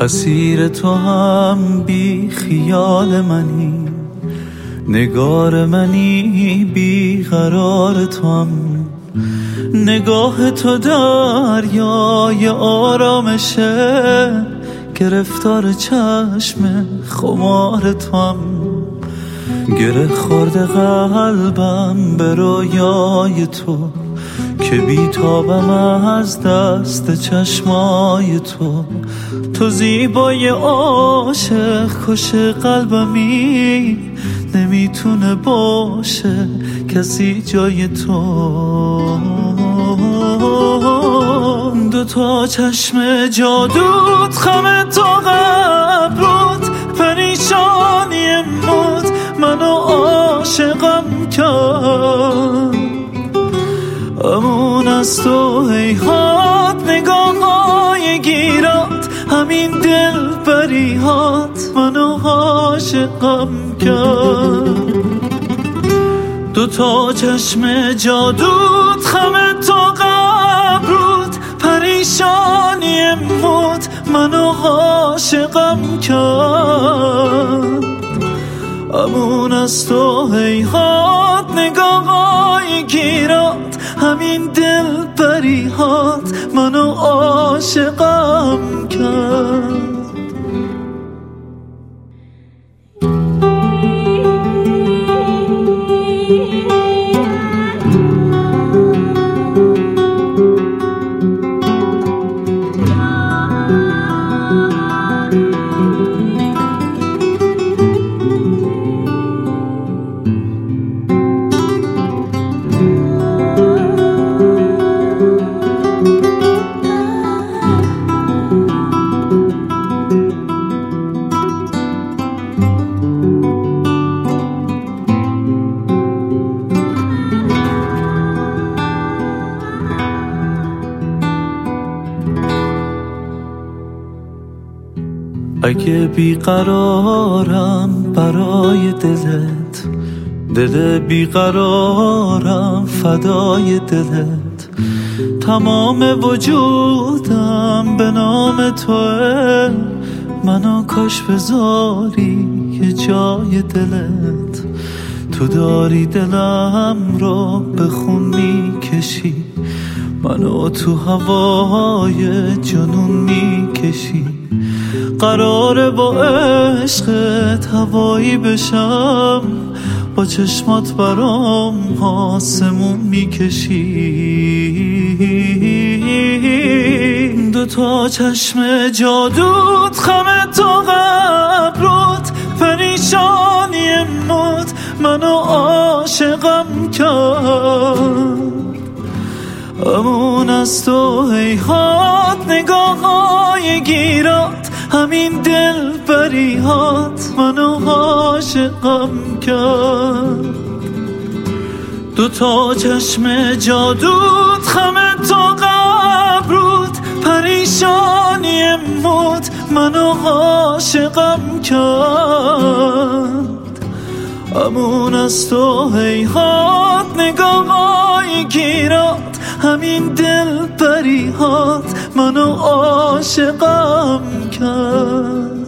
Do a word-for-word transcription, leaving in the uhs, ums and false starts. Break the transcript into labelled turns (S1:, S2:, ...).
S1: اسیر تو هم بی خیال منی، نگار منی بی قرار تو هم. نگاه تو دریای آرامشه، گرفتار چشم خمار تو هم. گره خورده قلبم به رویای تو، که بی تابم از دست چشمای تو. تو زیبای عاشق کش قلبمی، نمیتونه باشه کسی جای تو. دو تا چشم جادوت، خم تو قبروت، پریشانی موت منو عاشقم کرد. امون از تو هیهات، نگاه های گیرات، همین دل بریهات منو عاشقم کرد. دو تا چشم جادوت، خم تو قبروت، پریشانی موت منو عاشقم کرد. امون از تو هیهات، نگاه های گیرات، همین دل بریهات منو عاشقم کرد. اگه بیقرارم برای دلت، دل بیقرارم فدای دلت. تمام وجودم به نام توه، منو کاش بذاری یه جای دلت. تو داری دلم رو به خون میکشی، منو تو هوای جنون میکشی. قراره با عشقت هوایی بشم، با چشمات برام آسمون میکشی. دو تا چشم جادوت، خم تو قبروت، پریشانی موت منو عاشقم کرد. امون از تو هیهات، نگاه های گیرات، همین دل بریهات منو عاشقم کرد. دو تا چشم جادوت، خم تو قبروت، پریشانی موت منو عاشقم کرد. امون از تو هیهات، نگاه های گیرات، همین دل بریهات منو عاشقم کرد.